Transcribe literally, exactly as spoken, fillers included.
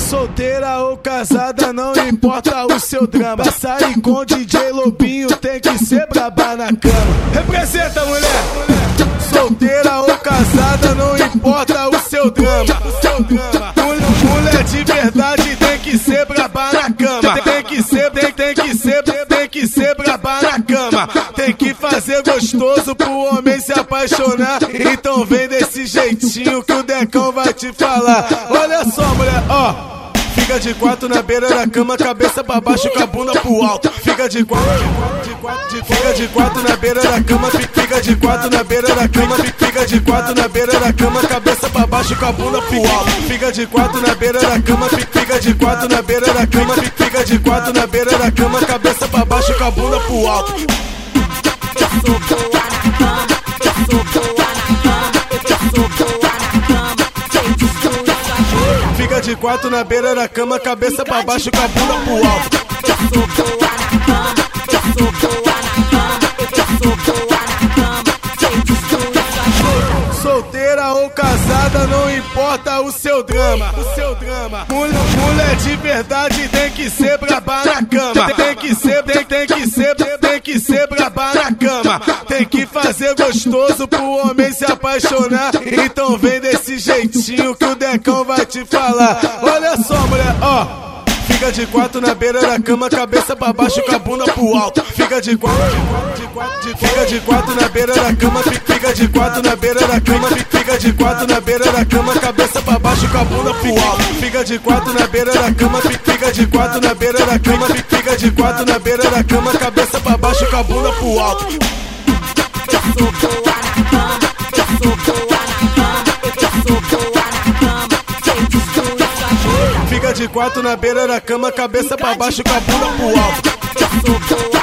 Solteira ou casada, não importa o seu drama. Sair com D J Lobinho tem que ser braba na cama. Representa, mulher! Solteira ou casada, não importa o seu drama. Mulher de verdade tem que ser braba na cama. Tem que ser, tem, tem que ser, tem que ser braba na cama. Tem que fazer gostoso pro homem se apaixonar. Então vem desse jeitinho que o Decão vai te falar. Olha só, mulher, ó. Fica de quatro na beira da cama, cabeça pra baixo com a bunda pro alto. Fica de quatro, de quatro, de quatro, fica de quatro na beira da cama, fica de quatro na beira da cama, fica de quatro na beira da cama, cabeça pra baixo com a bunda pro alto. Fica de quatro na beira da cama, fica de quatro na beira da cama, fica de quatro na beira da cama, cabeça pra baixo com a bunda pro alto. Eu sou boa na cama, eu sou boa na cama, eu sou boa na cama, sem destruir sua vida. Fica de quatro na beira da cama, cabeça pra baixo com a bunda pro alto. Eu sou boa na cama, eu sou boa na cama, eu sou boa na cama, sem destruir sua vida. Solteira ou casada, não importa o seu drama. O seu drama. Mulher, mulher de verdade tem que ser braba na cama. Tem que ser, tem, tem que ser, tem que ser braba na cama. Tem que fazer gostoso pro homem se apaixonar. Então vem desse jeitinho que o Decão vai te falar. Olha só, mulher, ó. Fica de quatro na beira da cama, cabeça pra baixo com a bunda pro alto. Fica de quatro, de quatro, de quatro, fica de quatro na beira da cama, fica de quatro na beira da cama, fica de quatro na beira da cama, cabeça pra baixo com a bunda pro alto. Fica de quatro na beira da cama, fica de quatro na beira da cama, fica de quatro na beira da cama, cabeça pra baixo com a bunda pro alto. Eu sou boa na cama, eu sou boa na cama, eu sou boa na cama, sem destruir sua vida. Fica de quatro na beira da cama, cabeça pra baixo com a bunda pro alto. Eu sou boa